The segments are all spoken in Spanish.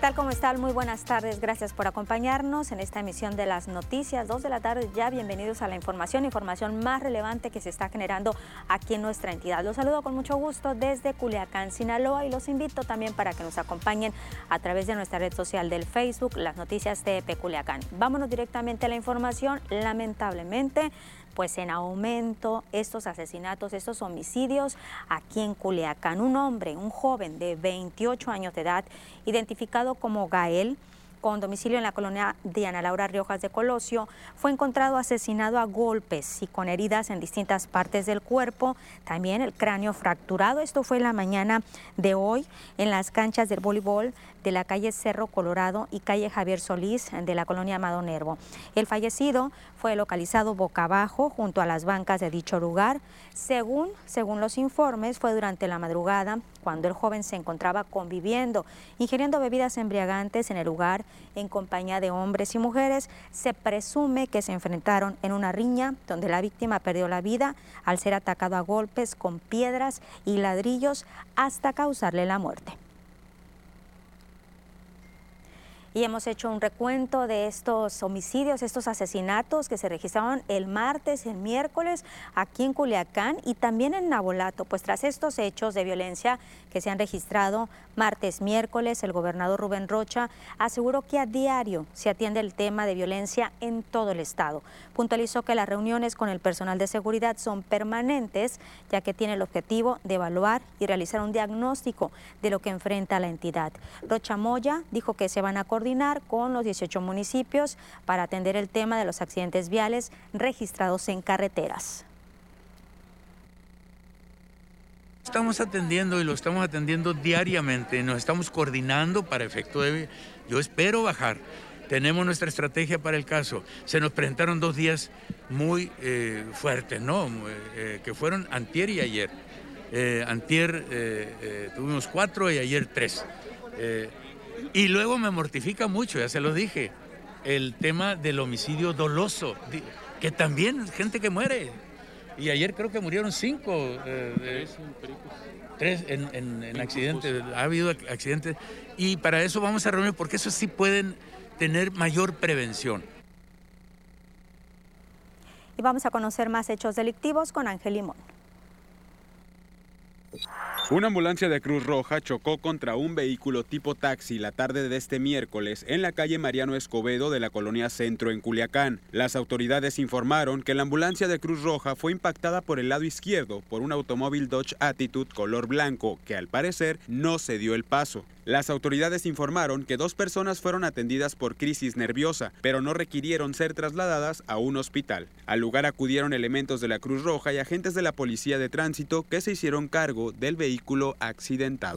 tal? ¿Cómo están? Muy buenas tardes. Gracias por acompañarnos en esta emisión de las noticias. 2 de la tarde ya. Bienvenidos a la información más relevante que se está generando aquí en nuestra entidad. Los saludo con mucho gusto desde Culiacán, Sinaloa, y los invito también para que nos acompañen a través de nuestra red social del Facebook, Las Noticias TEP Culiacán. Vámonos directamente a la información. Lamentablemente, pues en aumento estos asesinatos, estos homicidios aquí en Culiacán. Un hombre, un joven de 28 años de edad, identificado como Gael, con domicilio en la colonia Diana Laura Riojas de Colosio, fue encontrado asesinado a golpes y con heridas en distintas partes del cuerpo, también el cráneo fracturado. Esto fue la mañana de hoy en las canchas del voleibol de la calle Cerro Colorado y calle Javier Solís de la colonia Amado Nervo. El fallecido fue localizado boca abajo junto a las bancas de dicho lugar. Según los informes, fue durante la madrugada cuando el joven se encontraba conviviendo, ingiriendo bebidas embriagantes en el lugar en compañía de hombres y mujeres. Se presume que se enfrentaron en una riña donde la víctima perdió la vida al ser atacado a golpes con piedras y ladrillos hasta causarle la muerte. Y hemos hecho un recuento de estos homicidios, estos asesinatos que se registraron el martes, el miércoles, aquí en Culiacán y también en Navolato. Pues tras estos hechos de violencia que se han registrado martes, miércoles, el gobernador Rubén Rocha aseguró que a diario se atiende el tema de violencia en todo el estado. Puntualizó que las reuniones con el personal de seguridad son permanentes, ya que tiene el objetivo de evaluar y realizar un diagnóstico de lo que enfrenta la entidad. Rocha Moya dijo que se van a coordinar con los 18 municipios para atender el tema de los accidentes viales registrados en carreteras. Estamos atendiendo y lo estamos atendiendo diariamente, nos estamos coordinando para efecto de... Yo espero bajar, tenemos nuestra estrategia para el caso. Se nos presentaron 2 días muy fuertes, ¿no? Que fueron antier y ayer. Antier tuvimos 4 y ayer 3. Y luego me mortifica mucho, ya se lo dije, el tema del homicidio doloso, que también gente que muere. Y ayer creo que murieron 5. 3 en accidentes, ha habido accidentes. Y para eso vamos a reunir, porque eso sí pueden tener mayor prevención. Y vamos a conocer más hechos delictivos con Ángel Limón. Una ambulancia de Cruz Roja chocó contra un vehículo tipo taxi la tarde de este miércoles en la calle Mariano Escobedo de la colonia Centro en Culiacán. Las autoridades informaron que la ambulancia de Cruz Roja fue impactada por el lado izquierdo por un automóvil Dodge Attitude color blanco que al parecer no se dio el paso. Las autoridades informaron que 2 personas fueron atendidas por crisis nerviosa, pero no requirieron ser trasladadas a un hospital. Al lugar acudieron elementos de la Cruz Roja y agentes de la Policía de Tránsito que se hicieron cargo del vehículo accidentado.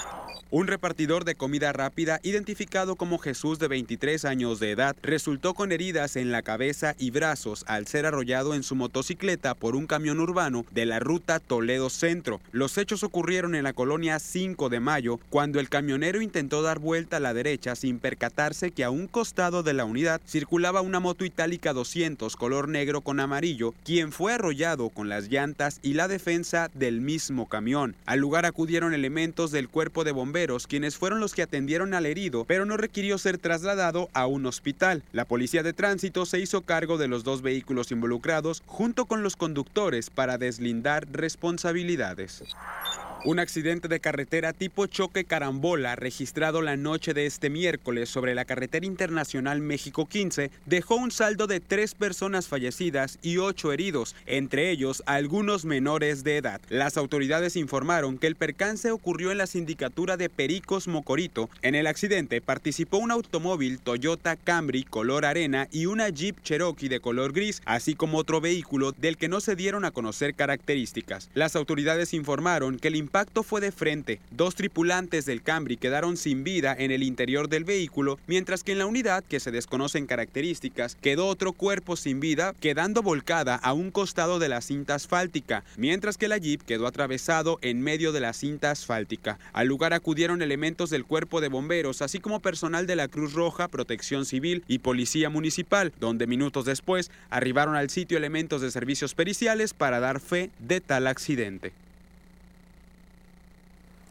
Un repartidor de comida rápida, identificado como Jesús, de 23 años de edad, resultó con heridas en la cabeza y brazos al ser arrollado en su motocicleta por un camión urbano de la ruta Toledo Centro. Los hechos ocurrieron en la colonia 5 de Mayo, cuando el camionero intentó dar vuelta a la derecha sin percatarse que a un costado de la unidad circulaba una moto itálica 200 color negro con amarillo, quien fue arrollado con las llantas y la defensa del mismo camión. Al lugar acudieron elementos del cuerpo de bomberos, quienes fueron los que atendieron al herido, pero no requirió ser trasladado a un hospital. La Policía de Tránsito se hizo cargo de los 2 vehículos involucrados junto con los conductores para deslindar responsabilidades. Un accidente de carretera tipo choque carambola registrado la noche de este miércoles sobre la carretera internacional México 15 dejó un saldo de 3 personas fallecidas y 8 heridos, entre ellos algunos menores de edad. Las autoridades informaron que el percance ocurrió en la sindicatura de Pericos Mocorito. En el accidente participó un automóvil Toyota Camry color arena y una Jeep Cherokee de color gris, así como otro vehículo del que no se dieron a conocer características. Las autoridades informaron que el impacto fue de frente. 2 tripulantes del Camry quedaron sin vida en el interior del vehículo, mientras que en la unidad, que se desconocen características, quedó otro cuerpo sin vida, quedando volcada a un costado de la cinta asfáltica, mientras que la Jeep quedó atravesado en medio de la cinta asfáltica. Al lugar acudieron elementos del Cuerpo de Bomberos, así como personal de la Cruz Roja, Protección Civil y Policía Municipal, donde minutos después arribaron al sitio elementos de servicios periciales para dar fe de tal accidente.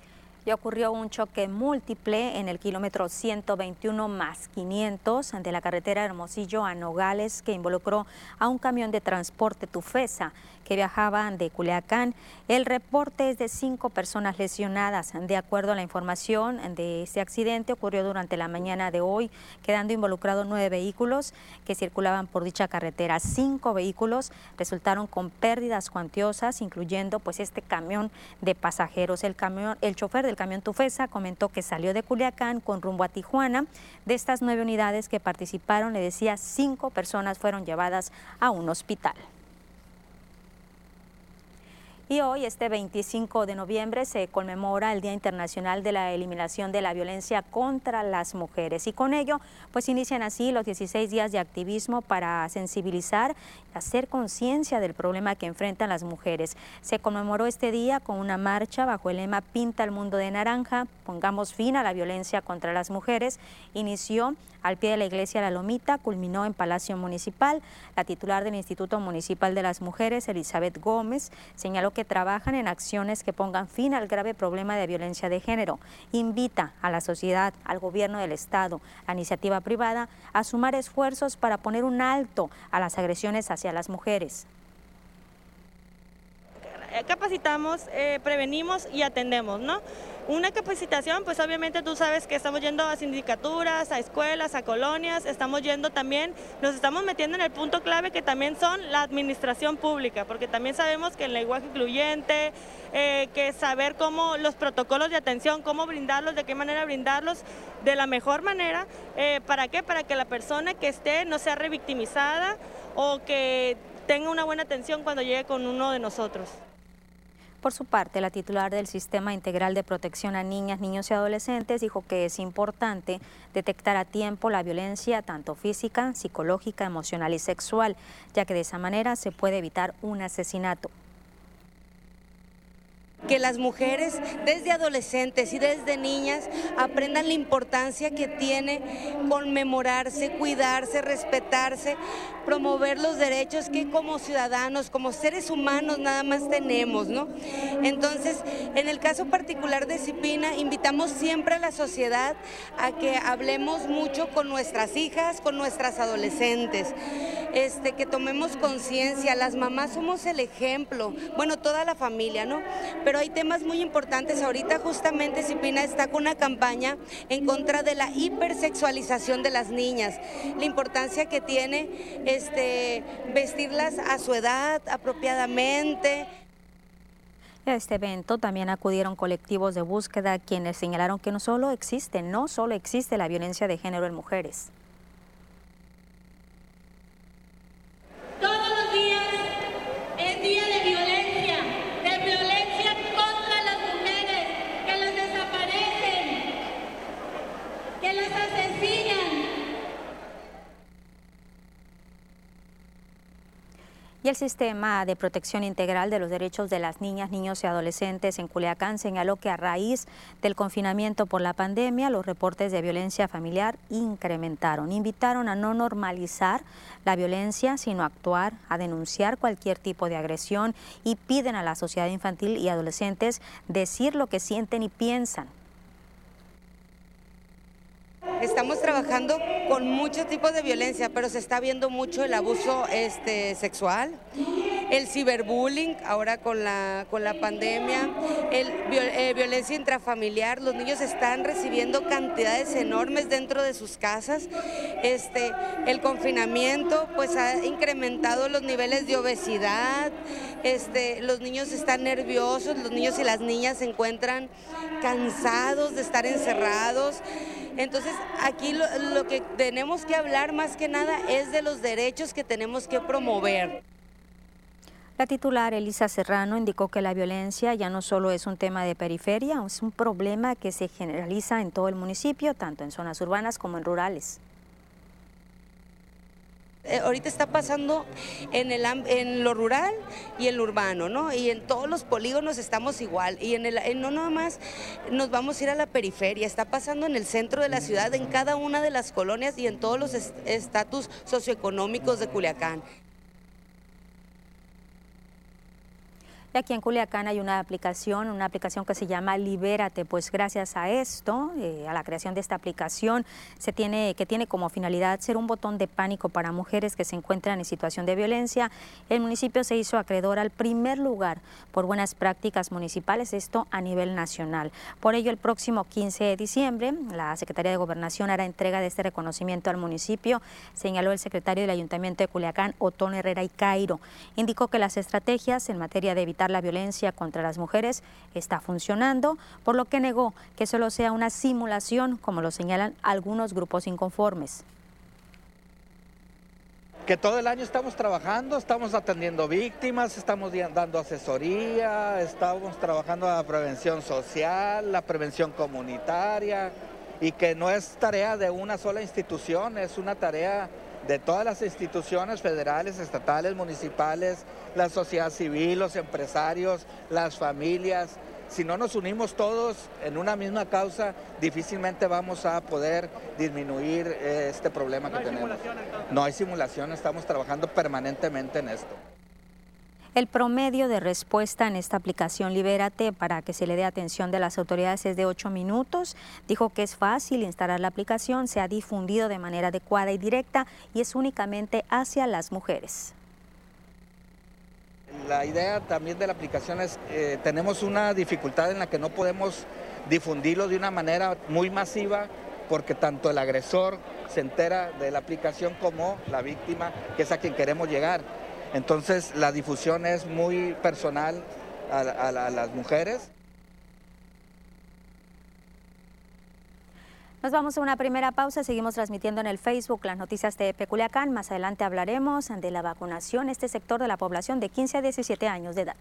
Y ocurrió un choque múltiple en el kilómetro 121 más 500 de la carretera Hermosillo a Nogales, que involucró a un camión de transporte Tufesa que viajaba de Culiacán. El reporte es de 5 personas lesionadas. De acuerdo a la información de este accidente, ocurrió durante la mañana de hoy, quedando involucrados 9 vehículos que circulaban por dicha carretera. 5 vehículos resultaron con pérdidas cuantiosas, incluyendo pues este camión de pasajeros. El chofer del camión Tufesa comentó que salió de Culiacán con rumbo a Tijuana. De estas 9 unidades que participaron, le decía, 5 personas fueron llevadas a un hospital. Y hoy, este 25 de noviembre, se conmemora el Día Internacional de la Eliminación de la Violencia contra las Mujeres. Y con ello, pues inician así los 16 días de activismo para sensibilizar y hacer conciencia del problema que enfrentan las mujeres. Se conmemoró este día con una marcha bajo el lema Pinta el mundo de naranja, pongamos fin a la violencia contra las mujeres. Inició al pie de la iglesia La Lomita, culminó en Palacio Municipal. La titular del Instituto Municipal de las Mujeres, Elizabeth Gómez, señaló que trabajan en acciones que pongan fin al grave problema de violencia de género. Invita a la sociedad, al gobierno del estado, a la iniciativa privada a sumar esfuerzos para poner un alto a las agresiones hacia las mujeres. Capacitamos, prevenimos y atendemos, ¿no? Una capacitación, pues obviamente tú sabes que estamos yendo a sindicaturas, a escuelas, a colonias, estamos yendo también, nos estamos metiendo en el punto clave que también son la administración pública, porque también sabemos que el lenguaje incluyente, que saber cómo los protocolos de atención, cómo brindarlos, de qué manera brindarlos, de la mejor manera, ¿para qué? Para que la persona que esté no sea revictimizada o que tenga una buena atención cuando llegue con uno de nosotros. Por su parte, la titular del Sistema Integral de Protección a Niñas, Niños y Adolescentes dijo que es importante detectar a tiempo la violencia tanto física, psicológica, emocional y sexual, ya que de esa manera se puede evitar un asesinato. Que las mujeres desde adolescentes y desde niñas aprendan la importancia que tiene conmemorarse, cuidarse, respetarse, promover los derechos que como ciudadanos, como seres humanos nada más tenemos, ¿no? Entonces, en el caso particular de Cipina, invitamos siempre a la sociedad a que hablemos mucho con nuestras hijas, con nuestras adolescentes, que tomemos conciencia. Las mamás somos el ejemplo, bueno, toda la familia, ¿no? Pero hay temas muy importantes. Ahorita justamente Cipina está con una campaña en contra de la hipersexualización de las niñas, la importancia que tiene vestirlas a su edad apropiadamente. A este evento también acudieron colectivos de búsqueda quienes señalaron que no solo existe la violencia de género en mujeres. Todos los días es día de violencia contra las mujeres, que las desaparecen, que las asesinan. Y el Sistema de Protección Integral de los Derechos de las Niñas, Niños y Adolescentes en Culiacán señaló que a raíz del confinamiento por la pandemia, los reportes de violencia familiar incrementaron. Invitaron a no normalizar la violencia, sino a actuar, a denunciar cualquier tipo de agresión y piden a la sociedad infantil y adolescentes decir lo que sienten y piensan. Estamos trabajando con muchos tipos de violencia, pero se está viendo mucho el abuso sexual, el ciberbullying, ahora con la pandemia, violencia intrafamiliar. Los niños están recibiendo cantidades enormes dentro de sus casas. El confinamiento pues ha incrementado los niveles de obesidad. Los niños están nerviosos, los niños y las niñas se encuentran cansados de estar encerrados. Entonces, aquí lo que tenemos que hablar más que nada es de los derechos que tenemos que promover. La titular Elisa Serrano indicó que la violencia ya no solo es un tema de periferia, es un problema que se generaliza en todo el municipio, tanto en zonas urbanas como en rurales. Ahorita está pasando en lo rural y en lo urbano, ¿no? Y en todos los polígonos estamos igual. Y no nada más nos vamos a ir a la periferia, está pasando en el centro de la ciudad, en cada una de las colonias y en todos los estatus socioeconómicos de Culiacán. Y aquí en Culiacán hay una aplicación que se llama Libérate, pues gracias a esto, a la creación de esta aplicación, que tiene como finalidad ser un botón de pánico para mujeres que se encuentran en situación de violencia. El municipio se hizo acreedor al primer lugar por buenas prácticas municipales, esto a nivel nacional. Por ello, el próximo 15 de diciembre, la Secretaría de Gobernación hará entrega de este reconocimiento al municipio, señaló el secretario del Ayuntamiento de Culiacán, Otón Herrera y Cairo. Indicó que las estrategias en materia de evitar la violencia contra las mujeres está funcionando, por lo que negó que solo sea una simulación, como lo señalan algunos grupos inconformes. Que todo el año estamos trabajando, estamos atendiendo víctimas, estamos dando asesoría, estamos trabajando la prevención social, la prevención comunitaria, y que no es tarea de una sola institución, es una tarea de todas las instituciones federales, estatales, municipales, la sociedad civil, los empresarios, las familias. Si no nos unimos todos en una misma causa, difícilmente vamos a poder disminuir este problema que tenemos. No hay simulación, estamos trabajando permanentemente en esto. El promedio de respuesta en esta aplicación Libérate para que se le dé atención de las autoridades es de 8 minutos. Dijo que es fácil instalar la aplicación, se ha difundido de manera adecuada y directa y es únicamente hacia las mujeres. La idea también de la aplicación es, tenemos una dificultad en la que no podemos difundirlo de una manera muy masiva porque tanto el agresor se entera de la aplicación como la víctima, que es a quien queremos llegar. Entonces la difusión es muy personal a las mujeres. Nos vamos a una primera pausa, seguimos transmitiendo en el Facebook las noticias de Culiacán. Más adelante hablaremos de la vacunación, este sector de la población de 15 a 17 años de edad.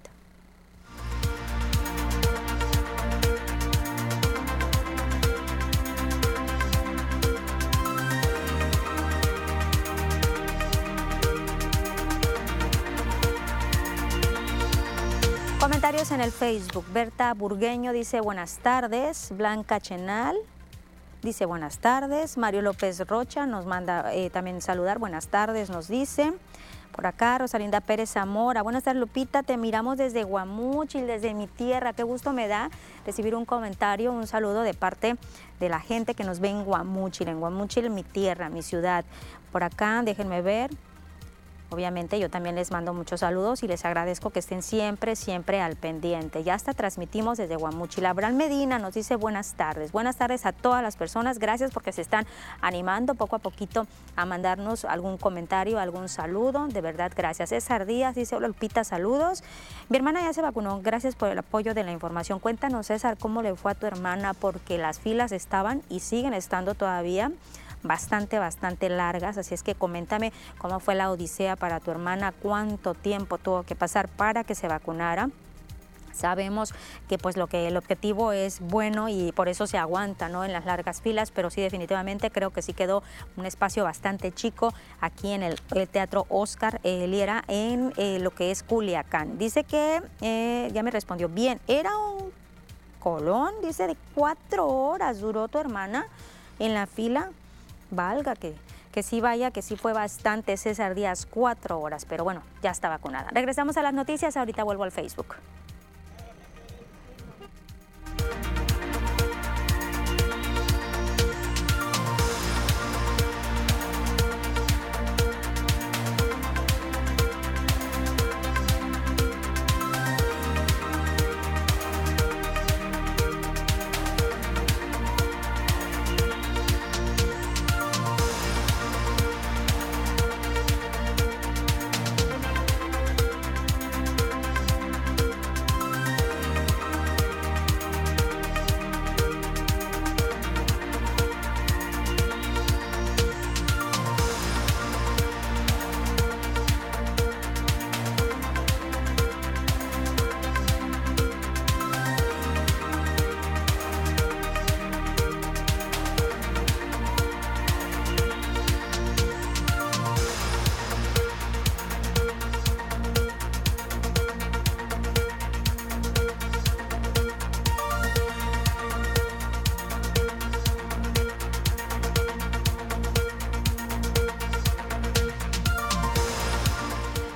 Comentarios en el Facebook. Berta Burgueño dice buenas tardes. Blanca Chenal dice buenas tardes. Mario López Rocha nos manda también saludar. Buenas tardes, nos dice. Por acá, Rosalinda Pérez Zamora. Buenas tardes, Lupita. Te miramos desde Guamúchil, desde mi tierra. Qué gusto me da recibir un comentario, un saludo de parte de la gente que nos ve en Guamúchil, mi tierra, mi ciudad. Por acá, déjenme ver. Obviamente yo también les mando muchos saludos y les agradezco que estén siempre al pendiente. Ya hasta transmitimos desde Guamúchil. Abraham Medina nos dice buenas tardes a todas las personas. Gracias porque se están animando poco a poquito a mandarnos algún comentario, algún saludo. De verdad, gracias. César Díaz dice hola Lupita, saludos. Mi hermana ya se vacunó, gracias por el apoyo de la información. Cuéntanos, César, cómo le fue a tu hermana porque las filas estaban y siguen estando todavía bastante largas, así es que coméntame cómo fue la odisea para tu hermana, cuánto tiempo tuvo que pasar para que se vacunara. Sabemos que pues el objetivo es bueno y por eso se aguanta, ¿no?, en las largas filas, pero sí definitivamente creo que sí quedó un espacio bastante chico aquí en el Teatro Oscar Liera en lo que es Culiacán. Dice que ya me respondió bien, era un colón, dice de 4 horas duró tu hermana en la fila. Valga que sí vaya, que sí fue bastante, César Díaz, 4 horas, pero bueno, ya está vacunada. Regresamos a las noticias, ahorita vuelvo al Facebook.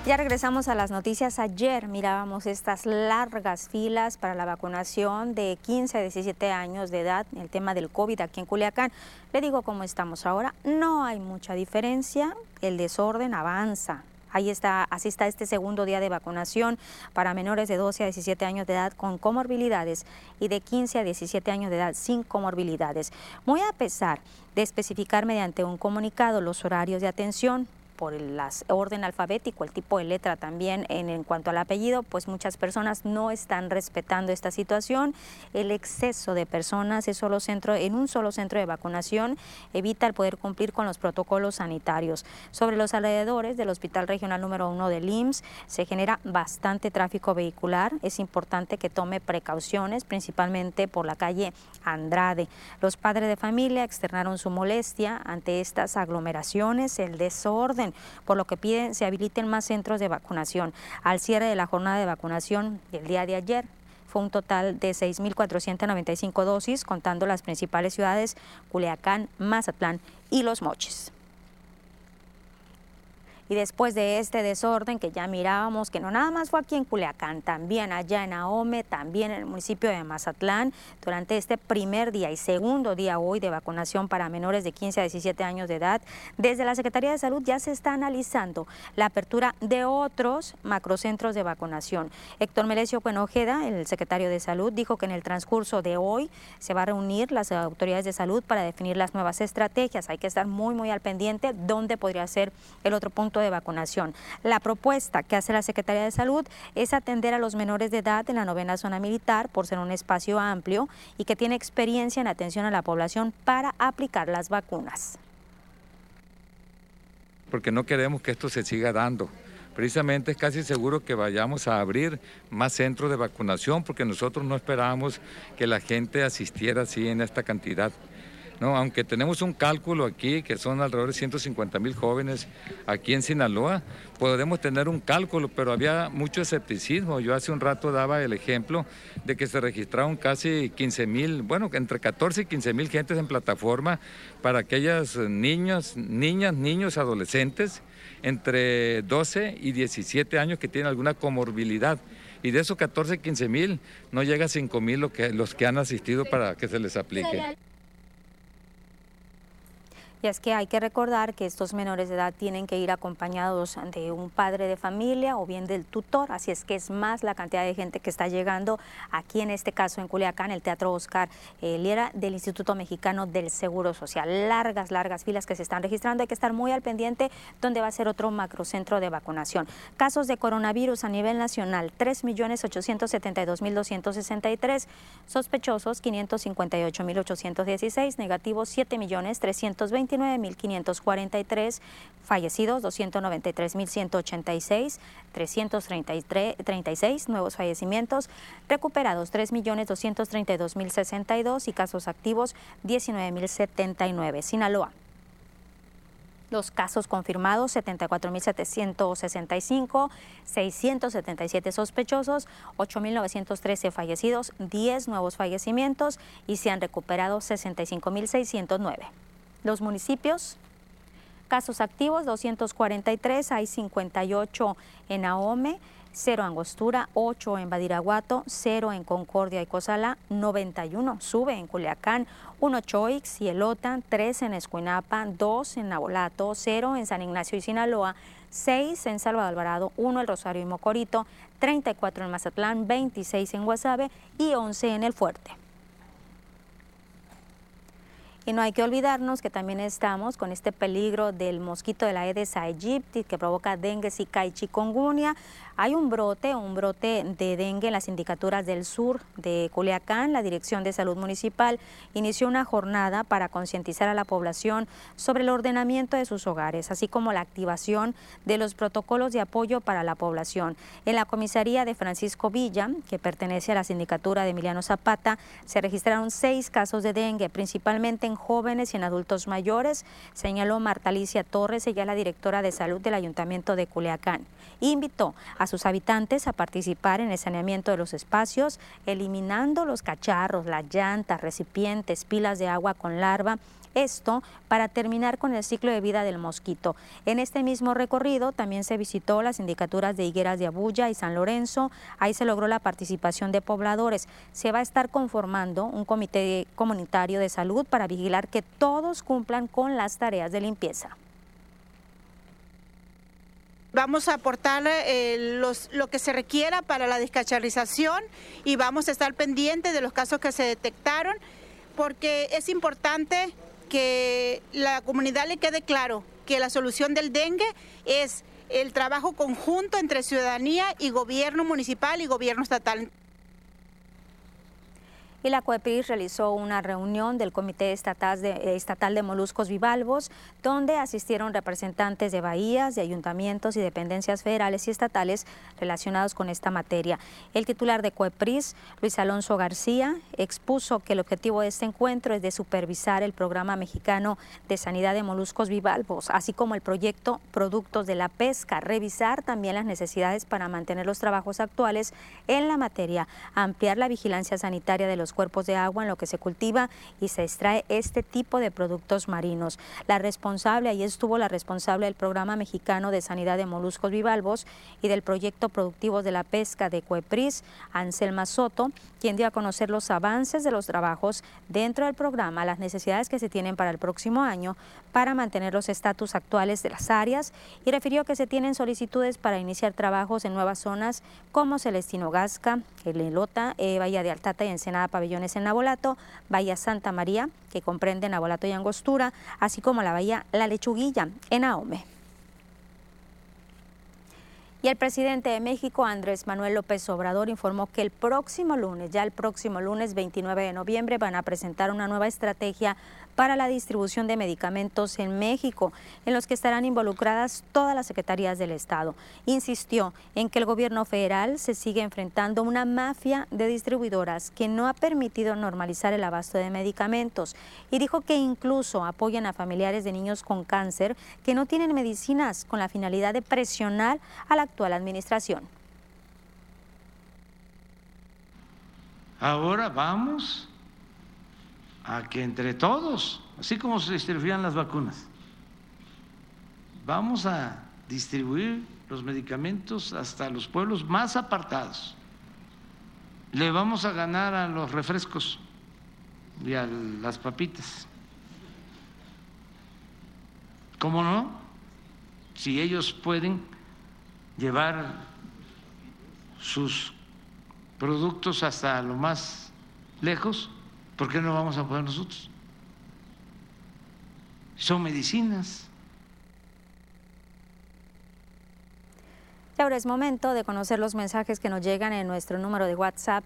Ya regresamos a las noticias. Ayer mirábamos estas largas filas para la vacunación de 15 a 17 años de edad, el tema del COVID aquí en Culiacán. Le digo cómo estamos ahora, no hay mucha diferencia, el desorden avanza. Ahí está, así está este segundo día de vacunación para menores de 12 a 17 años de edad con comorbilidades y de 15 a 17 años de edad sin comorbilidades. Muy a pesar de especificar mediante un comunicado los horarios de atención, por el orden alfabético, el tipo de letra también en cuanto al apellido, pues muchas personas no están respetando esta situación. El exceso de personas en un solo centro de vacunación evita el poder cumplir con los protocolos sanitarios. Sobre los alrededores del Hospital Regional número 1 del IMSS se genera bastante tráfico vehicular. Es importante que tome precauciones, principalmente por la calle Andrade. Los padres de familia externaron su molestia ante estas aglomeraciones, el desorden, por lo que piden se habiliten más centros de vacunación. Al cierre de la jornada de vacunación del día de ayer, fue un total de 6.495 dosis, contando las principales ciudades, Culiacán, Mazatlán y Los Mochis. Y después de este desorden que ya mirábamos, que no nada más fue aquí en Culiacán, también allá en Ahome, también en el municipio de Mazatlán, durante este primer día y segundo día hoy de vacunación para menores de 15 a 17 años de edad, desde la Secretaría de Salud ya se está analizando la apertura de otros macrocentros de vacunación. Héctor Melesio Cuenojeda, el secretario de Salud, dijo que en el transcurso de hoy se va a reunir las autoridades de salud para definir las nuevas estrategias. Hay que estar muy al pendiente dónde podría ser el otro punto de vacunación. La propuesta que hace la Secretaría de Salud es atender a los menores de edad en la 9ª zona militar por ser un espacio amplio y que tiene experiencia en atención a la población para aplicar las vacunas. Porque no queremos que esto se siga dando. Precisamente es casi seguro que vayamos a abrir más centros de vacunación porque nosotros no esperábamos que la gente asistiera así en esta cantidad. No, aunque tenemos un cálculo aquí que son alrededor de 150,000 jóvenes aquí en Sinaloa, podemos tener un cálculo, pero había mucho escepticismo. Yo hace un rato daba el ejemplo de que se registraron casi 15,000, bueno, entre 14 y 15,000 gentes en plataforma para aquellas niñas, niños, adolescentes entre 12 y 17 años que tienen alguna comorbilidad. Y de esos 14, 15,000 no llega a 5,000 los que han asistido para que se les aplique. Y es que hay que recordar que estos menores de edad tienen que ir acompañados de un padre de familia o bien del tutor, así es que es más la cantidad de gente que está llegando aquí, en este caso en Culiacán, el Teatro Oscar Liera del Instituto Mexicano del Seguro Social. Largas filas que se están registrando, hay que estar muy al pendiente donde va a ser otro macrocentro de vacunación. Casos de coronavirus a nivel nacional, 3.872.263, sospechosos 558.816, negativos 7.329.543, fallecidos 293.186, 336 nuevos fallecimientos, recuperados 3.232.062 y casos activos 19.079. Sinaloa. Los casos confirmados, 74.765, 677 sospechosos, 8.913 fallecidos, 10 nuevos fallecimientos y se han recuperado 65.609. Los municipios, casos activos 243, hay 58 en Ahome, 0 en Angostura, 8 en Badiraguato, 0 en Concordia y Cozalá, 91 sube en Culiacán, 1 Choix, Cielota, 3 en Escuinapa, 2 en Nabolato, 0 en San Ignacio y Sinaloa, 6 en Salvador Alvarado, 1 en Rosario y Mocorito, 34 en Mazatlán, 26 en Guasave y 11 en El Fuerte. Y no hay que olvidarnos que también estamos con este peligro del mosquito de la Aedes aegypti que provoca dengue, zika y chikungunya. Hay un brote de dengue en las sindicaturas del sur de Culiacán. La Dirección de Salud Municipal inició una jornada para concientizar a la población sobre el ordenamiento de sus hogares, así como la activación de los protocolos de apoyo para la población. En la comisaría de Francisco Villa, que pertenece a la sindicatura de Emiliano Zapata, se registraron 6 casos de dengue, principalmente en jóvenes y en adultos mayores, señaló Marta Alicia Torres, ella es la directora de salud del Ayuntamiento de Culiacán. Invitó a sus habitantes a participar en el saneamiento de los espacios, eliminando los cacharros, las llantas, recipientes, pilas de agua con larva, Esto para terminar con el ciclo de vida del mosquito. En este mismo recorrido también se visitó las sindicaturas de Higueras de Abuya y San Lorenzo. Ahí se logró la participación de pobladores. Se va a estar conformando un comité comunitario de salud para vigilar que todos cumplan con las tareas de limpieza. Vamos a aportar lo que se requiera para la descacharrización y vamos a estar pendientes de los casos que se detectaron, porque es importante que la comunidad le quede claro que la solución del dengue es el trabajo conjunto entre ciudadanía y gobierno municipal y gobierno estatal. Y la COEPRIS realizó una reunión del Comité Estatal de Moluscos Bivalvos, donde asistieron representantes de bahías, de ayuntamientos y dependencias federales y estatales relacionados con esta materia. El titular de COEPRIS, Luis Alonso García, expuso que el objetivo de este encuentro es de supervisar el Programa Mexicano de Sanidad de Moluscos Bivalvos, así como el proyecto Productos de la Pesca, revisar también las necesidades para mantener los trabajos actuales en la materia, ampliar la vigilancia sanitaria de los cuerpos de agua en lo que se cultiva y se extrae este tipo de productos marinos. Ahí estuvo la responsable del Programa Mexicano de Sanidad de Moluscos Bivalvos y del Proyecto Productivos de la Pesca de COEPRIS, Anselma Soto, quien dio a conocer los avances de los trabajos dentro del programa, las necesidades que se tienen para el próximo año para mantener los estatus actuales de las áreas, y refirió que se tienen solicitudes para iniciar trabajos en nuevas zonas como Celestino Gasca, El Elota, Bahía de Altata y Ensenada Pabellones en Nabolato, Bahía Santa María, que comprende Nabolato y Angostura, así como la Bahía La Lechuguilla en Ahome. Y el presidente de México, Andrés Manuel López Obrador, informó que el próximo lunes 29 de noviembre, van a presentar una nueva estrategia para la distribución de medicamentos en México, en los que estarán involucradas todas las secretarías del Estado. Insistió en que el gobierno federal se sigue enfrentando a una mafia de distribuidoras que no ha permitido normalizar el abasto de medicamentos, y dijo que incluso apoyan a familiares de niños con cáncer que no tienen medicinas, con la finalidad de presionar a la actual administración. Ahora vamos a que entre todos, así como se distribuían las vacunas, vamos a distribuir los medicamentos hasta los pueblos más apartados. Le vamos a ganar a los refrescos y a las papitas. ¿Cómo no? Si ellos pueden llevar sus productos hasta lo más lejos, ¿por qué no vamos a poder nosotros? Son medicinas. Y ahora es momento de conocer los mensajes que nos llegan en nuestro número de WhatsApp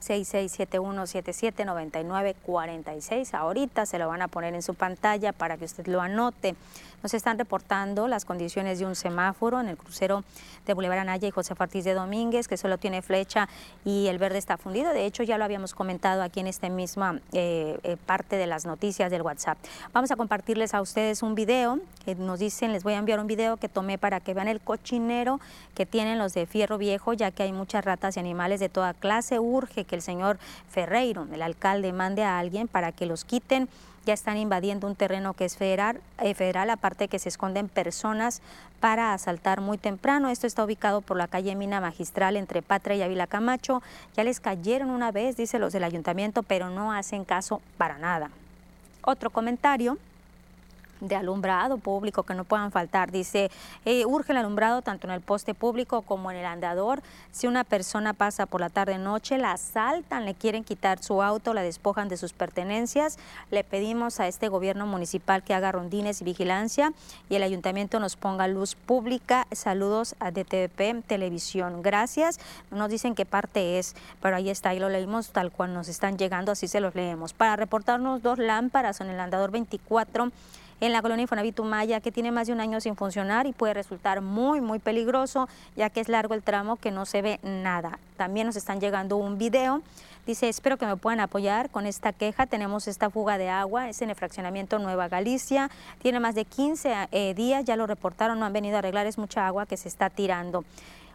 6671779946. Ahorita se lo van a poner en su pantalla para que usted lo anote. Nos están reportando las condiciones de un semáforo en el crucero de Boulevard Anaya y José Ortiz de Domínguez, que solo tiene flecha y el verde está fundido. De hecho, ya lo habíamos comentado aquí en esta misma parte de las noticias del WhatsApp. Vamos a compartirles a ustedes un video que nos dicen, les voy a enviar un video que tomé para que vean el cochinero que tienen los de Fierro Viejo, ya que hay muchas ratas y animales de toda clase. Urge que el señor Ferreiro, el alcalde, mande a alguien para que los quiten. Ya están invadiendo un terreno que es federal, aparte que se esconden personas para asaltar muy temprano. Esto está ubicado por la calle Mina Magistral entre Patria y Ávila Camacho. Ya les cayeron una vez, dice los del ayuntamiento, pero no hacen caso para nada. Otro comentario de alumbrado público que no puedan faltar. Dice, urge el alumbrado tanto en el poste público como en el andador. Si una persona pasa por la tarde-noche, la asaltan, le quieren quitar su auto, la despojan de sus pertenencias. Le pedimos a este gobierno municipal que haga rondines y vigilancia y el ayuntamiento nos ponga luz pública. Saludos a DTVP Televisión. Gracias. No nos dicen qué parte es, pero ahí está, y lo leímos tal cual nos están llegando, así se los leemos. Para reportarnos 2 lámparas en el andador 24 en la colonia Infonavit Umaya, que tiene más de un año sin funcionar y puede resultar muy peligroso, ya que es largo el tramo que no se ve nada. También nos están llegando un video. Dice, espero que me puedan apoyar con esta queja. Tenemos esta fuga de agua, es en el fraccionamiento Nueva Galicia. Tiene más de 15 días, ya lo reportaron, no han venido a arreglar, es mucha agua que se está tirando.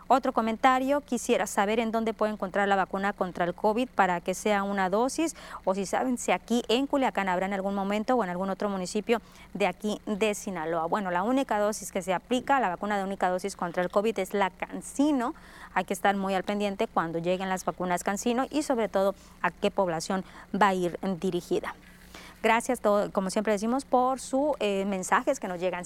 Otro comentario, quisiera saber en dónde puede encontrar la vacuna contra el COVID para que sea una dosis, o si saben si aquí en Culiacán habrá en algún momento o en algún otro municipio de aquí de Sinaloa. Bueno, la única dosis que se aplica, la vacuna de única dosis contra el COVID es la CanSino. Hay que estar muy al pendiente cuando lleguen las vacunas CanSino y sobre todo a qué población va a ir dirigida. Gracias, como siempre decimos, por sus mensajes que nos llegan,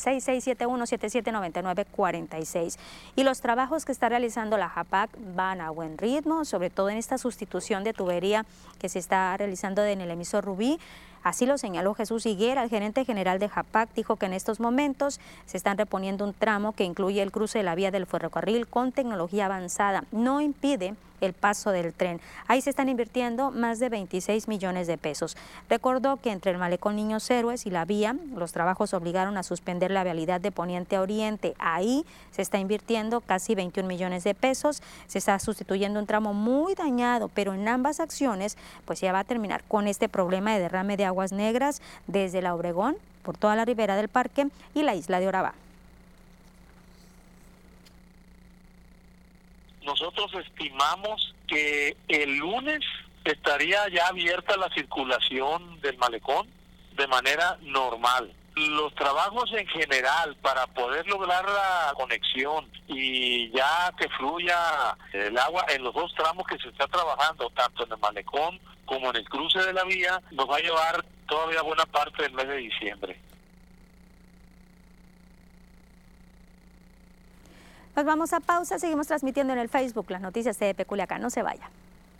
6671-779946. Y los trabajos que está realizando la JAPAC van a buen ritmo, sobre todo en esta sustitución de tubería que se está realizando en el emisor Rubí. Así lo señaló Jesús Higuera, el gerente general de JAPAC, dijo que en estos momentos se están reponiendo un tramo que incluye el cruce de la vía del ferrocarril con tecnología avanzada. No impide el paso del tren. Ahí se están invirtiendo más de 26 millones de pesos. Recordó que entre el malecón Niños Héroes y la vía, los trabajos obligaron a suspender la vialidad de poniente a oriente. Ahí se está invirtiendo casi 21 millones de pesos. Se está sustituyendo un tramo muy dañado, pero en ambas acciones pues ya va a terminar con este problema de derrame de aguas negras desde la Obregón, por toda la ribera del parque y la isla de Oravá. Nosotros estimamos que el lunes estaría ya abierta la circulación del malecón de manera normal. Los trabajos en general para poder lograr la conexión y ya que fluya el agua en los dos tramos que se está trabajando, tanto en el malecón como en el cruce de la vía, nos va a llevar todavía buena parte del mes de diciembre. Nos vamos a pausa, seguimos transmitiendo en el Facebook las noticias de Culiacán. No se vaya.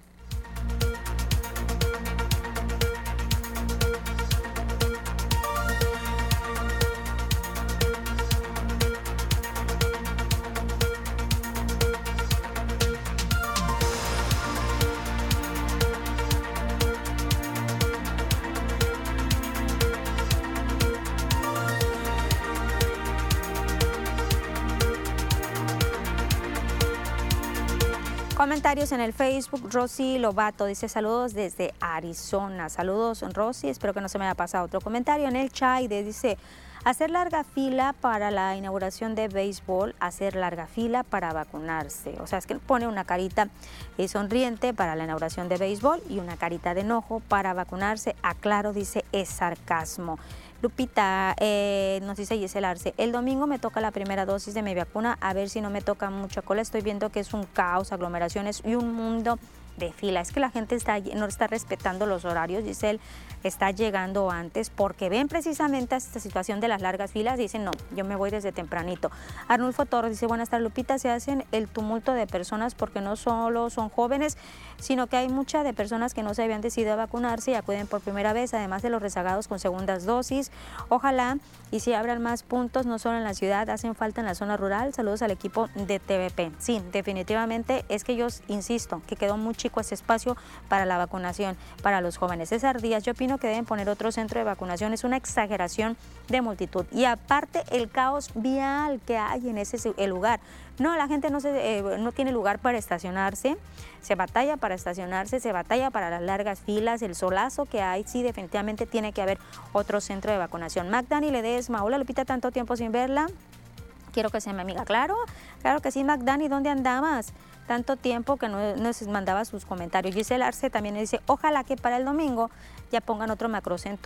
Comentarios en el Facebook. Rosy Lobato dice saludos desde Arizona. Saludos, Rosy, espero que no se me haya pasado otro comentario. En el Chaide dice hacer larga fila para la inauguración de béisbol, hacer larga fila para vacunarse. O sea, es que pone una carita sonriente para la inauguración de béisbol y una carita de enojo para vacunarse. Aclaro, dice, es sarcasmo. Lupita nos dice Gisela Arce, el domingo me toca la primera dosis de mi vacuna, a ver si no me toca mucha cola, estoy viendo que es un caos, aglomeraciones y un mundo de fila. Es que la gente no está respetando los horarios, Giselle, está llegando antes porque ven precisamente esta situación de las largas filas y dicen, no, yo me voy desde tempranito. Arnulfo Torres dice, buenas tardes, Lupita, se hacen el tumulto de personas porque no solo son jóvenes, sino que hay muchas de personas que no se habían decidido a vacunarse y acuden por primera vez, además de los rezagados con segundas dosis. Ojalá y si abran más puntos, no solo en la ciudad, hacen falta en la zona rural. Saludos al equipo de TVP. Sí, definitivamente es que yo insisto que quedó muy chico ese espacio para la vacunación para los jóvenes. César Díaz, yo opino que deben poner otro centro de vacunación, es una exageración de multitud y aparte el caos vial que hay en ese lugar. No, la gente no tiene lugar para estacionarse, se batalla para estacionarse, se batalla para las largas filas, el solazo que hay, sí, definitivamente tiene que haber otro centro de vacunación. Magdani Ledesma, hola Lupita, tanto tiempo sin verla, quiero que sea mi amiga. Claro que sí, Magdani, ¿dónde andabas? Tanto tiempo que no nos mandaba sus comentarios. Giselle Arce también dice, ojalá que para el domingo ya pongan otro macrocentro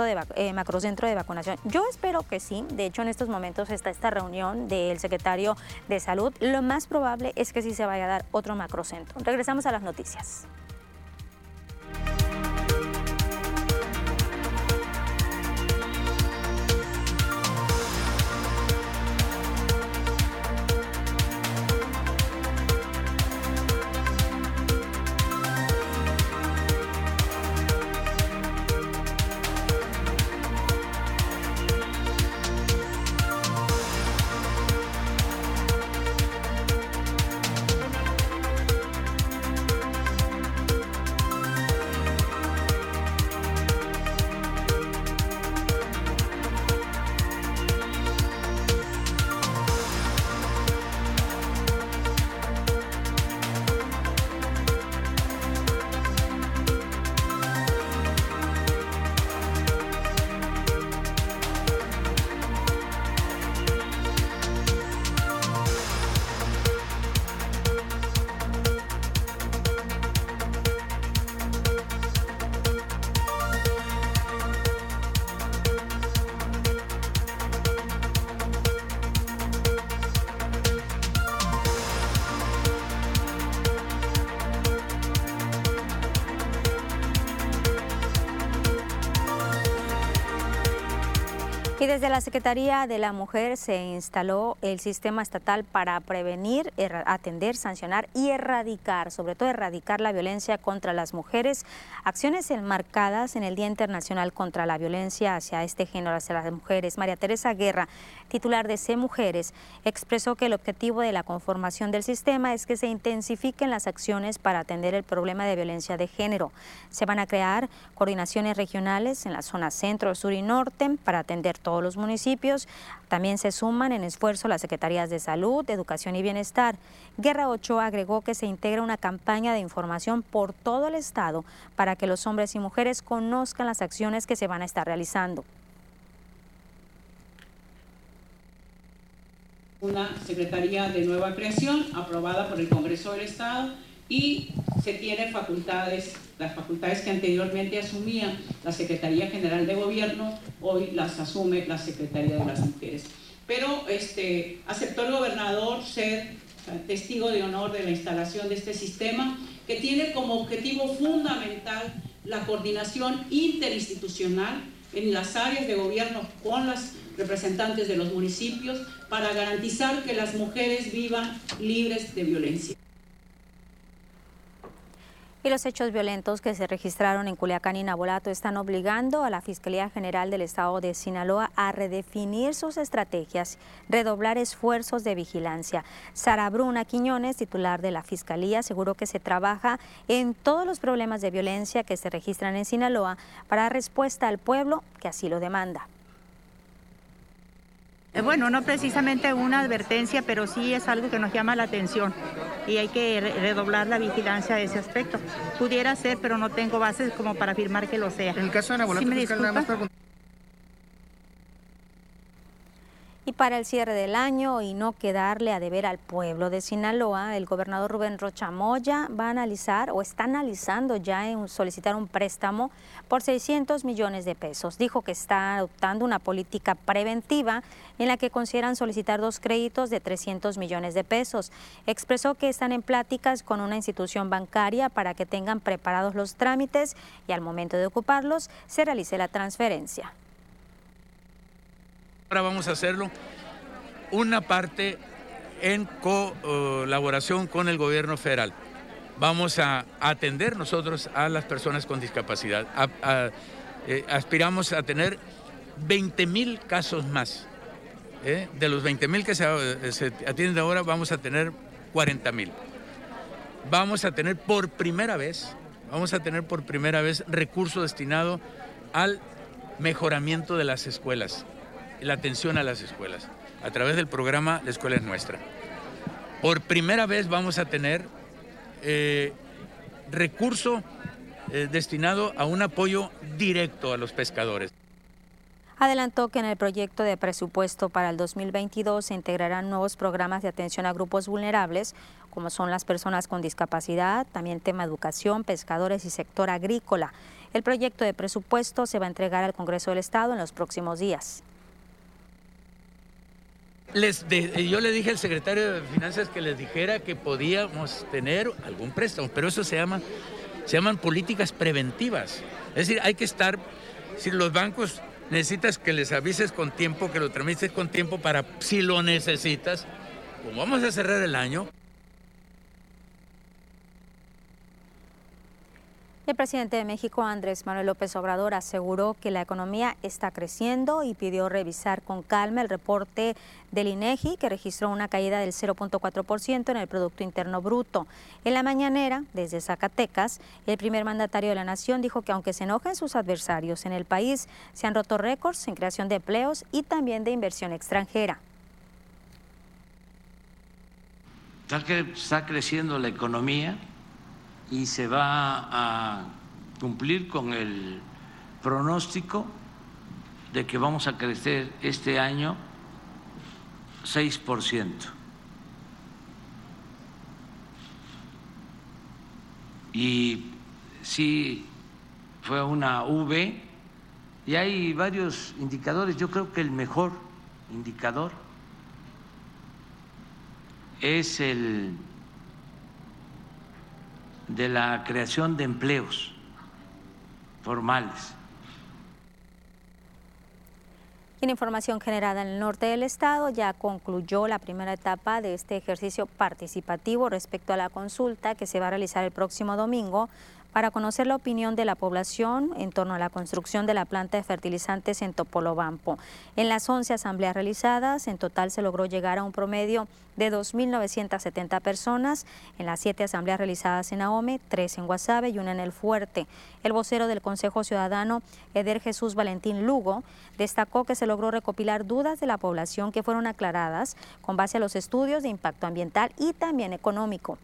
de vacunación. Yo espero que sí. De hecho, en estos momentos está esta reunión del secretario de Salud. Lo más probable es que sí se vaya a dar otro macrocentro. Regresamos a las noticias. Y desde la Secretaría de la Mujer se instaló el sistema estatal para prevenir, atender, sancionar y erradicar, sobre todo erradicar la violencia contra las mujeres, acciones enmarcadas en el Día Internacional contra la Violencia hacia este género, hacia las mujeres. María Teresa Guerra, titular de C Mujeres, expresó que el objetivo de la conformación del sistema es que se intensifiquen las acciones para atender el problema de violencia de género. Se van a crear coordinaciones regionales en la zona centro, sur y norte para atender todos los municipios. También se suman en esfuerzo las Secretarías de Salud, Educación y Bienestar. Guerra Ochoa agregó que se integra una campaña de información por todo el estado para que los hombres y mujeres conozcan las acciones que se van a estar realizando. Una Secretaría de nueva creación aprobada por el Congreso del Estado y se tiene facultades, las facultades que anteriormente asumía la Secretaría General de Gobierno, hoy las asume la Secretaría de las Mujeres. Pero aceptó el gobernador ser testigo de honor de la instalación de este sistema, que tiene como objetivo fundamental la coordinación interinstitucional en las áreas de gobierno con las representantes de los municipios para garantizar que las mujeres vivan libres de violencia. Y los hechos violentos que se registraron en Culiacán y Navolato están obligando a la Fiscalía General del Estado de Sinaloa a redefinir sus estrategias, redoblar esfuerzos de vigilancia. Sara Bruna Quiñones, titular de la Fiscalía, aseguró que se trabaja en todos los problemas de violencia que se registran en Sinaloa para dar respuesta al pueblo que así lo demanda. Bueno, no precisamente una advertencia, pero sí es algo que nos llama la atención y hay que redoblar la vigilancia de ese aspecto. Pudiera ser, pero no tengo bases como para afirmar que lo sea. En el caso de Navolato, fiscal, nada más para... Y para el cierre del año y no quedarle a deber al pueblo de Sinaloa, el gobernador Rubén Rocha Moya va a analizar o está analizando ya en solicitar un préstamo por 600 millones de pesos. Dijo que está adoptando una política preventiva en la que consideran solicitar 2 créditos de 300 millones de pesos. Expresó que están en pláticas con una institución bancaria para que tengan preparados los trámites y al momento de ocuparlos se realice la transferencia. Ahora vamos a hacerlo una parte en colaboración con el gobierno federal. Vamos a atender nosotros a las personas con discapacidad. Aspiramos a tener 20,000 casos más. De los 20,000 que se atienden ahora, vamos a tener 40,000. Vamos a tener por primera vez recurso destinado al mejoramiento de las escuelas, la atención a las escuelas, a través del programa La Escuela es Nuestra. Por primera vez vamos a tener recurso destinado a un apoyo directo a los pescadores. Adelantó que en el proyecto de presupuesto para el 2022 se integrarán nuevos programas de atención a grupos vulnerables, como son las personas con discapacidad, también tema educación, pescadores y sector agrícola. El proyecto de presupuesto se va a entregar al Congreso del Estado en los próximos días. Yo le dije al secretario de Finanzas que les dijera que podíamos tener algún préstamo, pero eso se llaman políticas preventivas. Es decir, hay que estar, si los bancos necesitas que les avises con tiempo, que lo tramites con tiempo para si lo necesitas, como vamos a cerrar el año. El presidente de México, Andrés Manuel López Obrador, aseguró que la economía está creciendo y pidió revisar con calma el reporte del INEGI, que registró una caída del 0.4% en el Producto Interno Bruto. En la mañanera, desde Zacatecas, el primer mandatario de la nación dijo que aunque se enojen sus adversarios en el país, se han roto récords en creación de empleos y también de inversión extranjera. Está creciendo la economía y se va a cumplir con el pronóstico de que vamos a crecer este año 6%. Y sí fue una V, y hay varios indicadores. Yo creo que el mejor indicador es el de la creación de empleos formales. En información generada en el norte del estado, ya concluyó la primera etapa de este ejercicio participativo respecto a la consulta que se va a realizar el próximo domingo para conocer la opinión de la población en torno a la construcción de la planta de fertilizantes en Topolobampo. En las 11 asambleas realizadas, en total se logró llegar a un promedio de 2.970 personas. En las 7 asambleas realizadas en Ahome, 3 en Guasave y 1 en El Fuerte. El vocero del Consejo Ciudadano, Eder Jesús Valentín Lugo, destacó que se logró recopilar dudas de la población que fueron aclaradas con base a los estudios de impacto ambiental y también económico.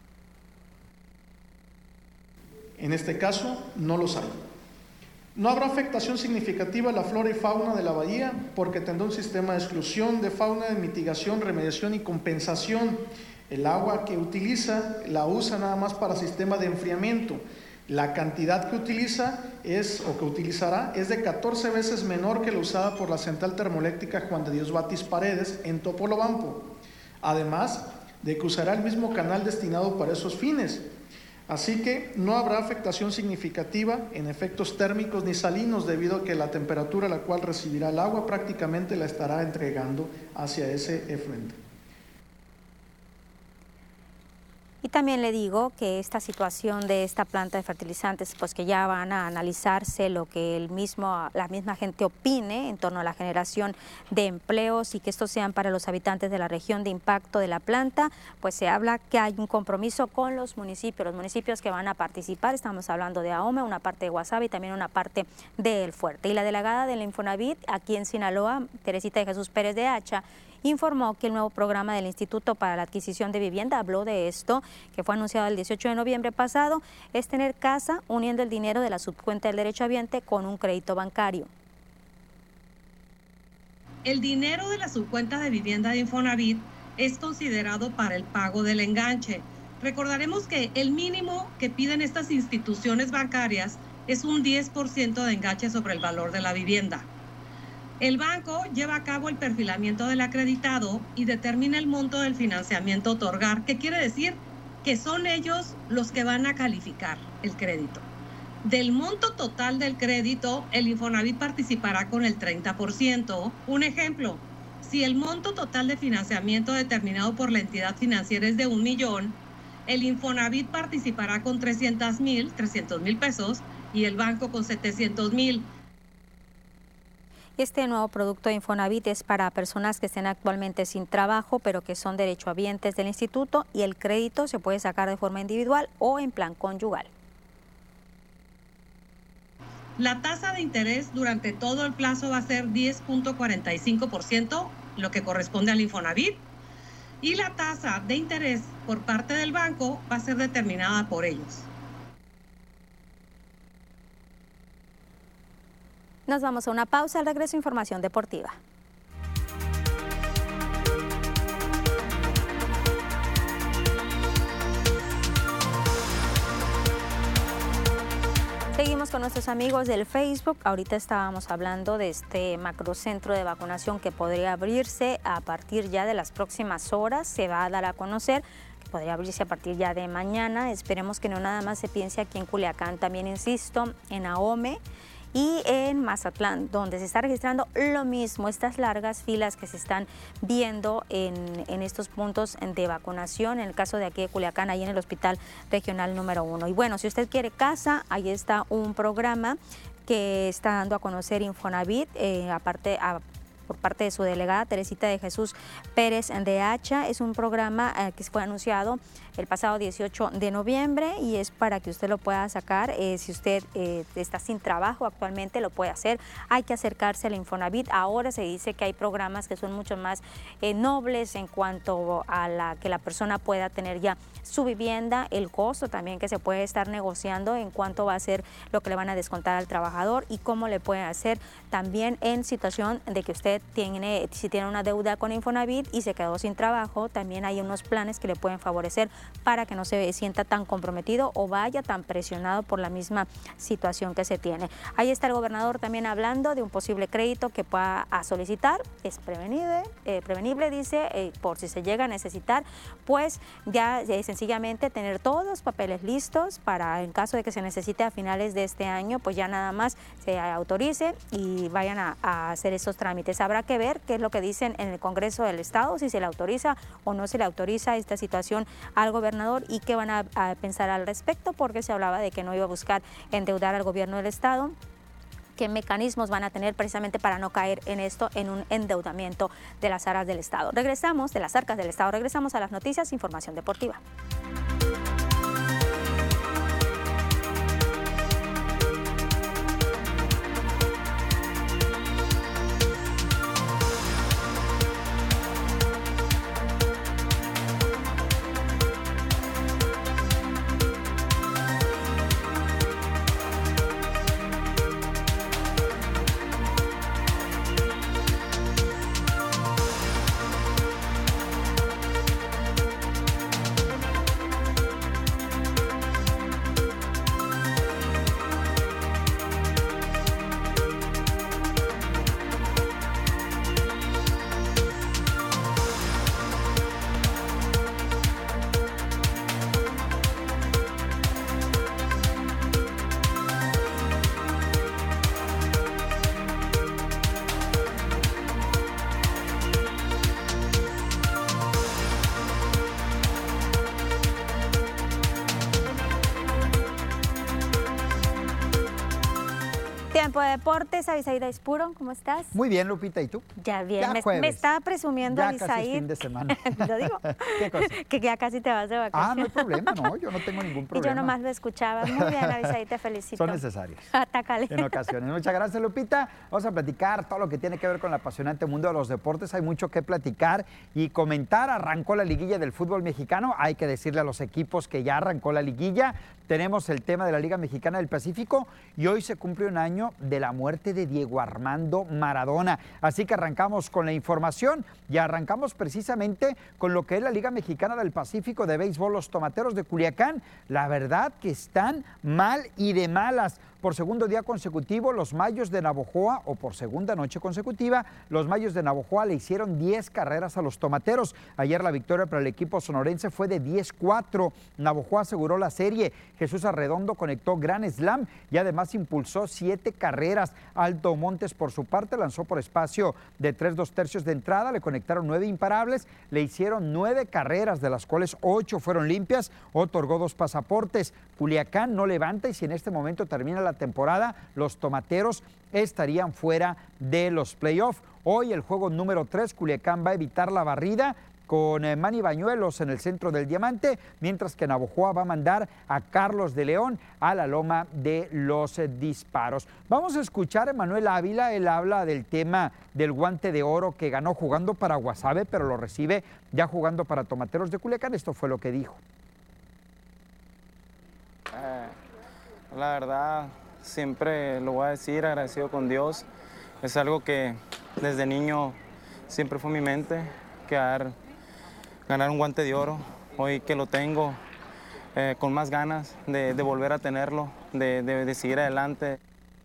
En este caso, no los hay. No habrá afectación significativa a la flora y fauna de la bahía porque tendrá un sistema de exclusión de fauna, de mitigación, remediación y compensación. El agua que utiliza la usa nada más para sistema de enfriamiento. La cantidad que utiliza que utilizará es de 14 veces menor que la usada por la central termoeléctrica Juan de Dios Batis Paredes en Topolobampo. Además de que usará el mismo canal destinado para esos fines. Así que no habrá afectación significativa en efectos térmicos ni salinos debido a que la temperatura a la cual recibirá el agua prácticamente la estará entregando hacia ese efluente. Y también le digo que esta situación de esta planta de fertilizantes, pues que ya van a analizarse lo que la misma gente opine en torno a la generación de empleos y que estos sean para los habitantes de la región de impacto de la planta, pues se habla que hay un compromiso con los municipios que van a participar. Estamos hablando de Ahome, una parte de Guasave y también una parte de El Fuerte. Y la delegada del Infonavit aquí en Sinaloa, Teresita de Jesús Pérez de Hacha, informó que el nuevo programa del Instituto para la Adquisición de Vivienda, habló de esto, que fue anunciado el 18 de noviembre pasado, es tener casa uniendo el dinero de la subcuenta del derechohabiente con un crédito bancario. El dinero de la subcuenta de vivienda de Infonavit es considerado para el pago del enganche. Recordaremos que el mínimo que piden estas instituciones bancarias es un 10% de enganche sobre el valor de la vivienda. El banco lleva a cabo el perfilamiento del acreditado y determina el monto del financiamiento a otorgar, que quiere decir que son ellos los que van a calificar el crédito. Del monto total del crédito, el Infonavit participará con el 30%. Un ejemplo, si el monto total de financiamiento determinado por la entidad financiera es de 1 millón, el Infonavit participará con 300 mil pesos y el banco con 700,000. Este nuevo producto de Infonavit es para personas que estén actualmente sin trabajo, pero que son derechohabientes del instituto, y el crédito se puede sacar de forma individual o en plan conyugal. La tasa de interés durante todo el plazo va a ser 10.45%, lo que corresponde al Infonavit, y la tasa de interés por parte del banco va a ser determinada por ellos. Nos vamos a una pausa, al regreso información deportiva. Seguimos con nuestros amigos del Facebook. Ahorita estábamos hablando de este macrocentro de vacunación que podría abrirse a partir ya de las próximas horas. Se va a dar a conocer que podría abrirse a partir ya de mañana. Esperemos que no nada más se piense aquí en Culiacán, también insisto, en Ahome y en Mazatlán, donde se está registrando lo mismo, estas largas filas que se están viendo en estos puntos de vacunación. En el caso de aquí de Culiacán, ahí en el Hospital Regional número 1. Y bueno, si usted quiere casa, ahí está un programa que está dando a conocer Infonavit, por parte de su delegada Teresita de Jesús Pérez de Hacha. Es un programa que fue anunciado el pasado 18 de noviembre y es para que usted lo pueda sacar. Si usted está sin trabajo actualmente, lo puede hacer. Hay que acercarse al Infonavit. Ahora se dice que hay programas que son mucho más nobles en cuanto a que la persona pueda tener ya su vivienda, el costo también que se puede estar negociando en cuánto va a ser lo que le van a descontar al trabajador y cómo le pueden hacer también en situación de que usted si tiene una deuda con Infonavit y se quedó sin trabajo. También hay unos planes que le pueden favorecer para que no se sienta tan comprometido o vaya tan presionado por la misma situación que se tiene. Ahí está el gobernador también hablando de un posible crédito que pueda solicitar. Es prevenible, dice, por si se llega a necesitar, pues ya sencillamente tener todos los papeles listos para en caso de que se necesite a finales de este año, pues ya nada más se autorice y vayan a hacer esos trámites. habrá que ver qué es lo que dicen en el Congreso del Estado, si se le autoriza o no se le autoriza esta situación al gobernador y qué van a pensar al respecto, porque se hablaba de que no iba a buscar endeudar al gobierno del Estado. ¿Qué mecanismos van a tener precisamente para no caer en esto, en un endeudamiento de las arcas del Estado? Regresamos a las noticias, información deportiva. Tiempo de deportes, Abisaíd Aispuro, ¿cómo estás? Muy bien, Lupita, ¿y tú? Ya bien, me estaba presumiendo Abisaíd. Ya casi es fin de semana. Lo digo. ¿Qué cosa? Que ya casi te vas de vacaciones. Ah, no hay problema, no, yo no tengo ningún problema. Y yo nomás lo escuchaba. Muy bien, Abisaíd, te felicito. Son necesarios. Atácale. En ocasiones. Muchas gracias, Lupita. Vamos a platicar todo lo que tiene que ver con el apasionante mundo de los deportes. Hay mucho que platicar y comentar. Arrancó la liguilla del fútbol mexicano. Hay que decirle a los equipos que ya arrancó la liguilla. Tenemos el tema de la Liga Mexicana del Pacífico y hoy se cumple un año de la muerte de Diego Armando Maradona. Así que arrancamos con la información y arrancamos precisamente con lo que es la Liga Mexicana del Pacífico de béisbol. Los Tomateros de Culiacán, la verdad que están mal y de malas. Por segundo día consecutivo, los Mayos de Navojoa, o por segunda noche consecutiva, los Mayos de Navojoa le hicieron 10 carreras a los Tomateros. Ayer la victoria para el equipo sonorense fue de 10-4. Navojoa aseguró la serie. Jesús Arredondo conectó gran slam y además impulsó 7 carreras. Aldo Montes, por su parte, lanzó por espacio de 3-2 de entrada. Le conectaron 9 imparables. Le hicieron 9 carreras, de las cuales 8 fueron limpias. Otorgó 2 pasaportes. Culiacán no levanta y si en este momento termina la temporada, los Tomateros estarían fuera de los playoffs. Hoy el juego número 3, Culiacán va a evitar la barrida con Manny Bañuelos en el centro del diamante, mientras que Navojoa va a mandar a Carlos de León a la loma de los disparos. Vamos a escuchar a Manuel Ávila. Él habla del tema del guante de oro que ganó jugando para Guasave, pero lo recibe ya jugando para Tomateros de Culiacán. Esto fue lo que dijo. La verdad, siempre lo voy a decir, agradecido con Dios. Es algo que desde niño siempre fue mi mente, ganar un guante de oro. Hoy que lo tengo, con más ganas de volver a tenerlo, de seguir adelante.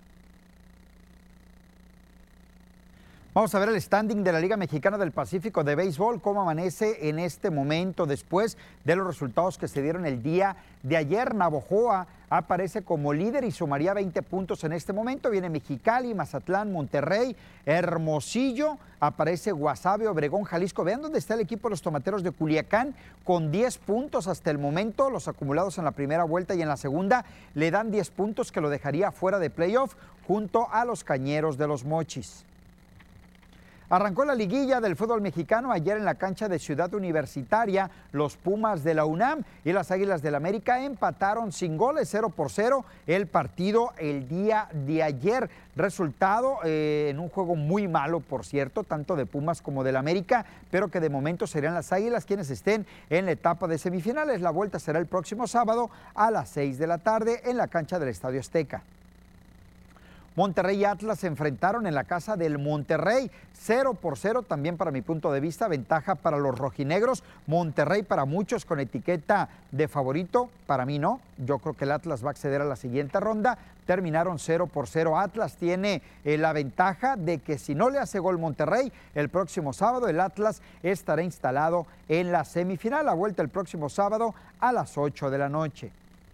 Vamos a ver el standing de la Liga Mexicana del Pacífico de béisbol, cómo amanece en este momento después de los resultados que se dieron el día de ayer. Navojoa aparece como líder y sumaría 20 puntos en este momento. Viene Mexicali, Mazatlán, Monterrey, Hermosillo, aparece Guasave, Obregón, Jalisco. Vean dónde está el equipo de los Tomateros de Culiacán con 10 puntos hasta el momento. Los acumulados en la primera vuelta y en la segunda le dan 10 puntos que lo dejaría fuera de playoff junto a los Cañeros de los Mochis. Arrancó la liguilla del fútbol mexicano ayer en la cancha de Ciudad Universitaria. Los Pumas de la UNAM y las Águilas del América empataron sin goles, 0-0 el partido el día de ayer. Resultado en un juego muy malo, por cierto, tanto de Pumas como del América, pero que de momento serían las Águilas quienes estén en la etapa de semifinales. La vuelta será el próximo sábado a las 6 de la tarde en la cancha del Estadio Azteca. Monterrey y Atlas se enfrentaron en la casa del Monterrey, 0-0, también para mi punto de vista, ventaja para los rojinegros. Monterrey para muchos con etiqueta de favorito, para mí no. Yo creo que el Atlas va a acceder a la siguiente ronda. Terminaron 0-0. Atlas tiene la ventaja de que si no le hace gol Monterrey, el próximo sábado el Atlas estará instalado en la semifinal. La vuelta el próximo sábado a las 8 de la noche.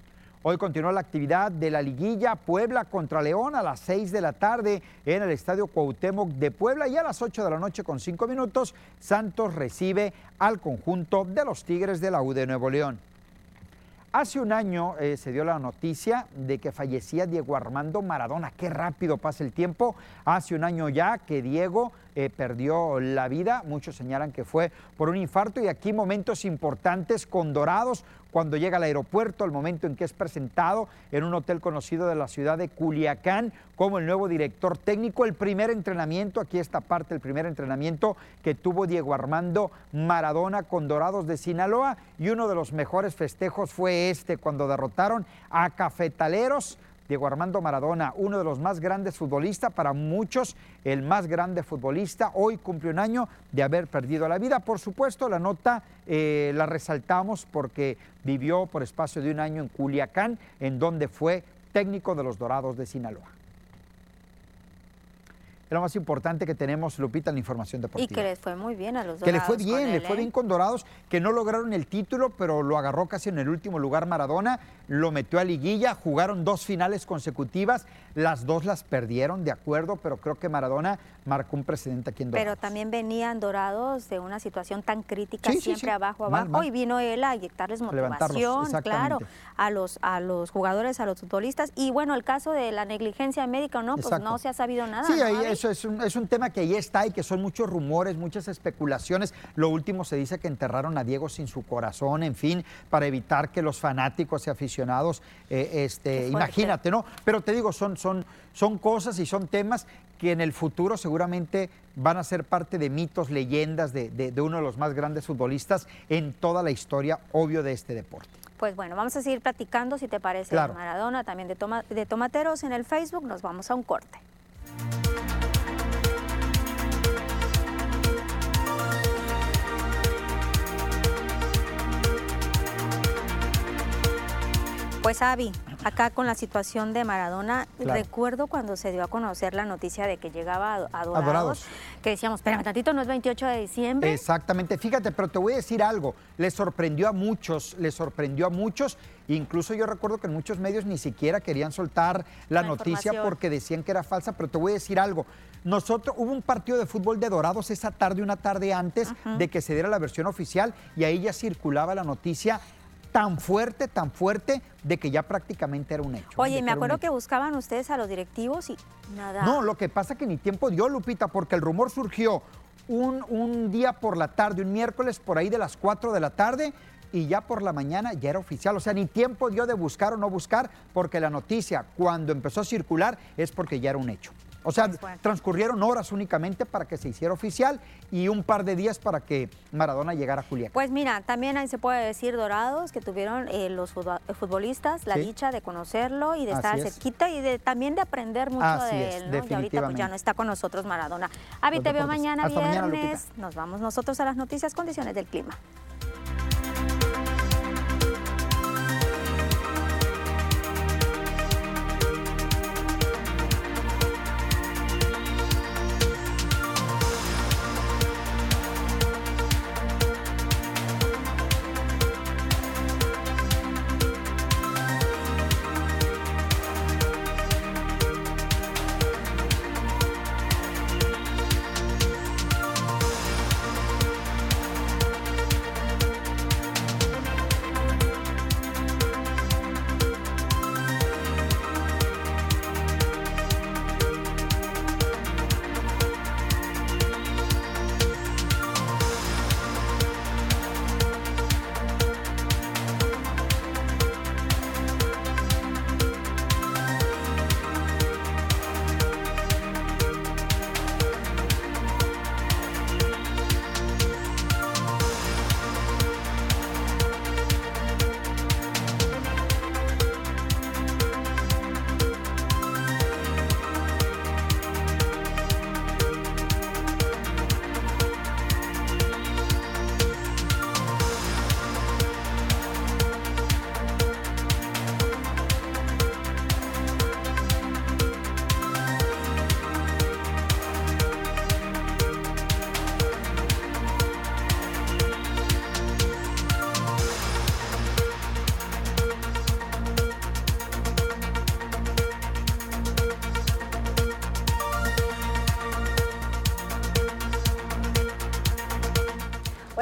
Hoy continúa la actividad de la liguilla Puebla contra León a las 6 de la tarde en el Estadio Cuauhtémoc de Puebla, y a las 8 de la noche con 5 minutos Santos recibe al conjunto de los Tigres de la U de Nuevo León. Hace un año se dio la noticia de que fallecía Diego Armando Maradona. Qué rápido pasa el tiempo. Hace un año ya que Diego perdió la vida. Muchos señalan que fue por un infarto, y aquí momentos importantes con Dorados cuando llega al aeropuerto, el momento en que es presentado en un hotel conocido de la ciudad de Culiacán como el nuevo director técnico. El primer entrenamiento, aquí esta parte, el primer entrenamiento que tuvo Diego Armando Maradona con Dorados de Sinaloa, y uno de los mejores festejos fue cuando derrotaron a Cafetaleros. Diego Armando Maradona, uno de los más grandes futbolistas, para muchos el más grande futbolista, hoy cumple un año de haber perdido la vida. Por supuesto, la nota la resaltamos porque vivió por espacio de un año en Culiacán, en donde fue técnico de los Dorados de Sinaloa. Lo más importante que tenemos, Lupita, en la información deportiva. Y que les fue muy bien a los Dorados. Que le fue bien con Dorados, que no lograron el título, pero lo agarró casi en el último lugar Maradona, lo metió a liguilla, jugaron 2 finales consecutivas, las 2 las perdieron, de acuerdo, pero creo que Maradona marcó un precedente aquí en Dorados. Pero también venían Dorados de una situación tan crítica, siempre abajo, mal. Y vino él a inyectarles motivación, claro, a los jugadores, a los futbolistas. Y bueno, el caso de la negligencia médica, ¿no? Pues no se ha sabido nada. Sí, ¿no, ahí eso es un tema que ahí está, y que son muchos rumores, muchas especulaciones. Lo último, se dice que enterraron a Diego sin su corazón, en fin, para evitar que los fanáticos y aficionados, imagínate, ¿no? Pero te digo, son cosas y son temas que en el futuro seguramente van a ser parte de mitos, leyendas de uno de los más grandes futbolistas en toda la historia, obvio, de este deporte. Pues bueno, vamos a seguir platicando, si te parece, claro, de Maradona, también de Tomateros en el Facebook. Nos vamos a un corte. Pues Avi, acá con la situación de Maradona, claro, recuerdo cuando se dio a conocer la noticia de que llegaba a Dorados, que decíamos, espérame tantito, ¿no es 28 de diciembre? Exactamente, fíjate, pero te voy a decir algo, le sorprendió a muchos, incluso yo recuerdo que en muchos medios ni siquiera querían soltar la noticia porque decían que era falsa, pero te voy a decir algo. Hubo un partido de fútbol de Dorados esa tarde, una tarde antes de que se diera la versión oficial, y ahí ya circulaba la noticia tan fuerte, de que ya prácticamente era un hecho. Oye, me acuerdo que buscaban ustedes a los directivos y nada. No, lo que pasa que ni tiempo dio, Lupita, porque el rumor surgió un día por la tarde, un miércoles por ahí de las 4 de la tarde, y ya por la mañana ya era oficial. O sea, ni tiempo dio de buscar o no buscar, porque la noticia, cuando empezó a circular, es porque ya era un hecho. O sea, transcurrieron horas únicamente para que se hiciera oficial y un par de días para que Maradona llegara a Culiacán. Pues mira, también ahí se puede decir Dorados, que tuvieron los futbolistas la dicha de conocerlo y de estar cerquita y también de aprender mucho de él, ¿no? Y ahorita pues ya no está con nosotros Maradona. Avi, te veo mañana viernes. Nos vamos nosotros a las noticias, condiciones del clima.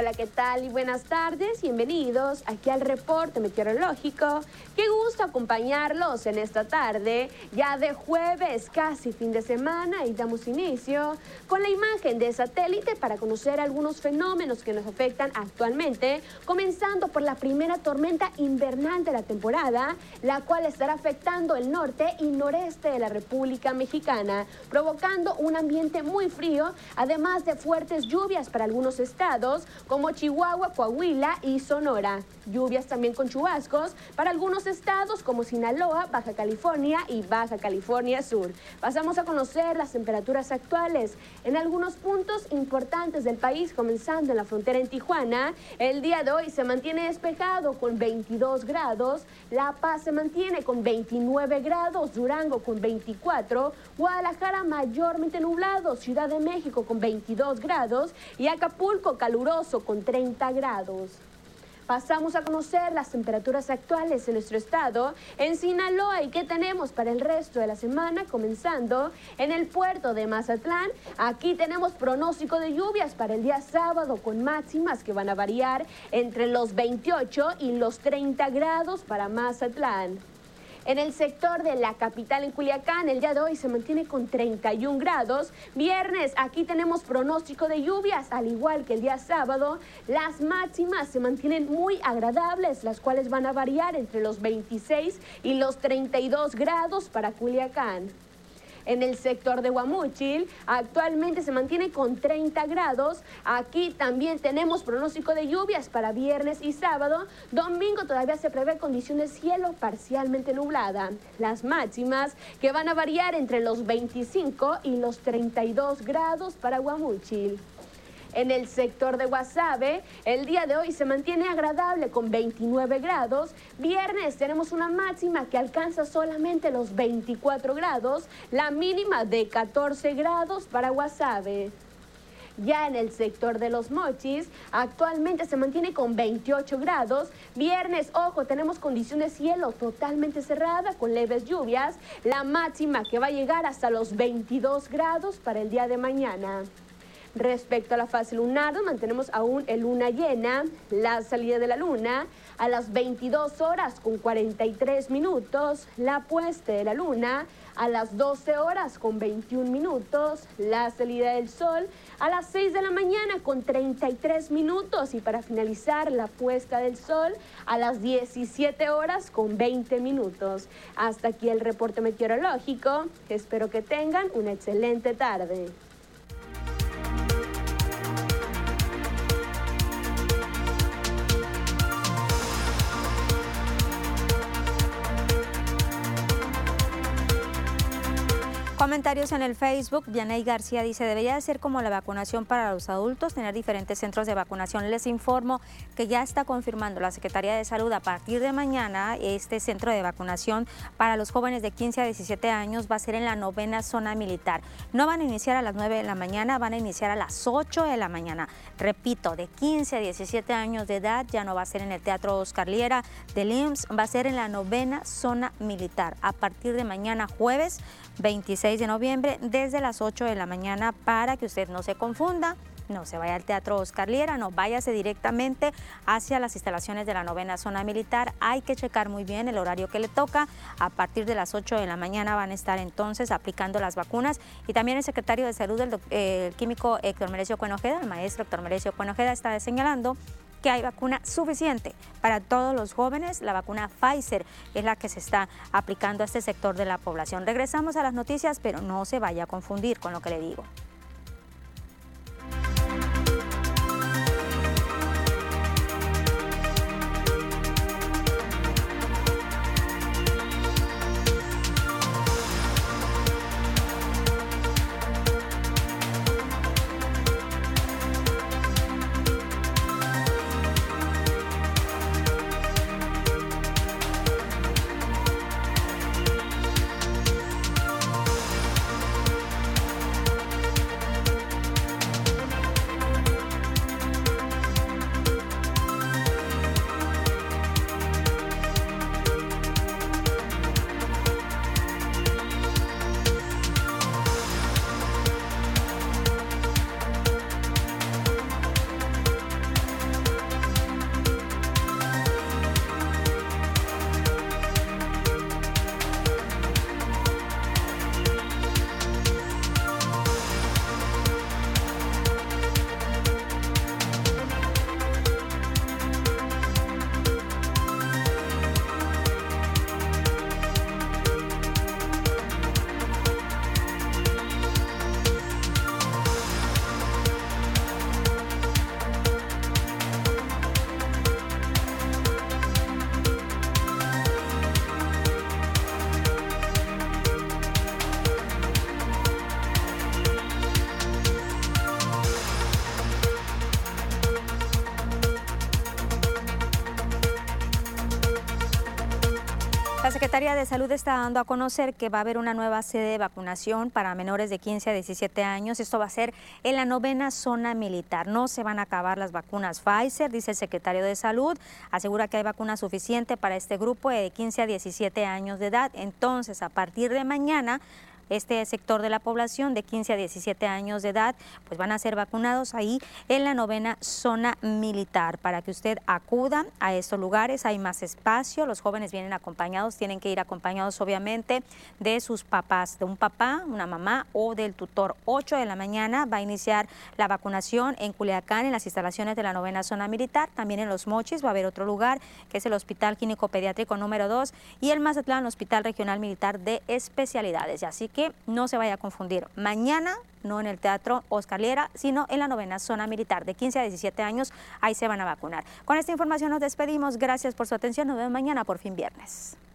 Hola, ¿qué tal? Y buenas tardes, bienvenidos aquí al reporte meteorológico. Qué gusto acompañarlos en esta tarde, ya de jueves, casi fin de semana, y damos inicio con la imagen de satélite para conocer algunos fenómenos que nos afectan actualmente, comenzando por la primera tormenta invernal de la temporada, la cual estará afectando el norte y noreste de la República Mexicana, provocando un ambiente muy frío, además de fuertes lluvias para algunos estados, como Chihuahua, Coahuila y Sonora. Lluvias también con chubascos para algunos estados como Sinaloa, Baja California y Baja California Sur. Pasamos a conocer las temperaturas actuales en algunos puntos importantes del país, comenzando en la frontera en Tijuana. El día de hoy se mantiene despejado con 22 grados, La Paz se mantiene con 29 grados, Durango con 24, Guadalajara mayormente nublado, Ciudad de México con 22 grados y Acapulco caluroso con 30 grados. Pasamos a conocer las temperaturas actuales en nuestro estado. En Sinaloa, ¿y qué tenemos para el resto de la semana? Comenzando en el puerto de Mazatlán. Aquí tenemos pronóstico de lluvias para el día sábado con máximas que van a variar entre los 28 y los 30 grados para Mazatlán. En el sector de la capital, en Culiacán, el día de hoy se mantiene con 31 grados. Viernes, aquí tenemos pronóstico de lluvias, al igual que el día sábado. Las máximas se mantienen muy agradables, las cuales van a variar entre los 26 y los 32 grados para Culiacán. En el sector de Guamúchil, actualmente se mantiene con 30 grados. Aquí también tenemos pronóstico de lluvias para viernes y sábado. Domingo todavía se prevé condición de cielo parcialmente nublada. Las máximas que van a variar entre los 25 y los 32 grados para Guamúchil. En el sector de Guasave, el día de hoy se mantiene agradable con 29 grados. Viernes tenemos una máxima que alcanza solamente los 24 grados, la mínima de 14 grados para Guasave. Ya en el sector de Los Mochis, actualmente se mantiene con 28 grados. Viernes, ojo, tenemos condición de cielo totalmente cerrada con leves lluvias. La máxima que va a llegar hasta los 22 grados para el día de mañana. Respecto a la fase lunar, mantenemos aún en luna llena, la salida de la luna a las 22 horas con 43 minutos, la puesta de la luna a las 12 horas con 21 minutos, la salida del sol a las 6 de la mañana con 33 minutos y para finalizar la puesta del sol a las 17 horas con 20 minutos. Hasta aquí el reporte meteorológico, espero que tengan una excelente tarde. Comentarios en el Facebook. Vianey García dice, debería de ser como la vacunación para los adultos, tener diferentes centros de vacunación. Les informo que ya está confirmando la Secretaría de Salud a partir de mañana este centro de vacunación para los jóvenes de 15 a 17 años va a ser en la 9ª zona militar. No van a iniciar a las 9 de la mañana, van a iniciar a las 8 de la mañana. Repito, de 15 a 17 años de edad ya no va a ser en el Teatro Oscar Liera del IMSS, va a ser en la 9ª zona militar a partir de mañana jueves 26 de noviembre desde las 8 de la mañana para que usted no se confunda, no se vaya al Teatro Oscar Liera, no váyase directamente hacia las instalaciones de la 9ª zona militar. Hay que checar muy bien el horario que le toca. A partir de las 8 de la mañana van a estar entonces aplicando las vacunas y también el secretario de Salud, el químico Héctor Merecio Cuenojeda, el maestro Héctor Merecio Cuenojeda está señalando que hay vacuna suficiente para todos los jóvenes. La vacuna Pfizer es la que se está aplicando a este sector de la población. Regresamos a las noticias, pero no se vaya a confundir con lo que le digo. Secretaría de Salud está dando a conocer que va a haber una nueva sede de vacunación para menores de 15 a 17 años. Esto va a ser en la 9ª zona militar. No se van a acabar las vacunas Pfizer, dice el secretario de Salud. Asegura que hay vacuna suficiente para este grupo de 15 a 17 años de edad. Entonces, a partir de mañana, este sector de la población de 15 a 17 años de edad, pues van a ser vacunados ahí en la 9ª zona militar. Para que usted acuda a estos lugares, hay más espacio, los jóvenes vienen acompañados, tienen que ir acompañados obviamente de sus papás, de un papá, una mamá o del tutor. 8 de la mañana va a iniciar la vacunación en Culiacán, en las instalaciones de la 9ª zona militar. También en Los Mochis va a haber otro lugar, que es el Hospital Clínico Pediátrico número 2 y el Mazatlán, Hospital Regional Militar de Especialidades. Y así que no se vaya a confundir. Mañana, no en el Teatro Oscar Liera, sino en la 9ª zona militar. De 15 a 17 años, ahí se van a vacunar. Con esta información nos despedimos. Gracias por su atención. Nos vemos mañana, por fin viernes.